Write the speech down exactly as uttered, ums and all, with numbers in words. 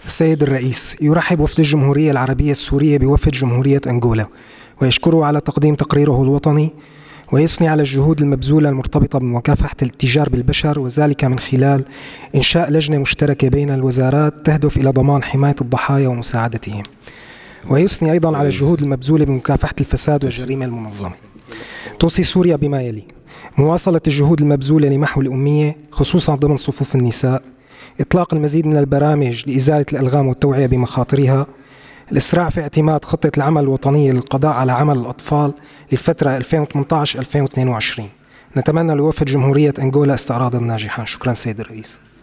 السيد الرئيس، يرحب وفد الجمهورية العربية السورية بوفد جمهورية أنغولا، ويشكره على تقديم تقريره الوطني، ويثني على الجهود المبذولة المرتبطة بمكافحة الاتجار بالبشر، وذلك من خلال إنشاء لجنة مشتركة بين الوزارات تهدف إلى ضمان حماية الضحايا ومساعدتهم. ويثني أيضا على الجهود المبذولة بمكافحة الفساد والجريمة المنظمة. توصي سوريا بما يلي: مواصلة الجهود المبذولة لمحو الأمية خصوصا ضمن صفوف النساء، إطلاق المزيد من البرامج لإزالة الألغام والتوعية بمخاطرها، الإسراع في اعتماد خطة العمل الوطنية للقضاء على عمل الأطفال للفترة ألفين وثمانية عشر ألفين واثنين وعشرين. نتمنى لوفد جمهورية أنغولا استعراضا ناجحا. شكرا سيد الرئيس.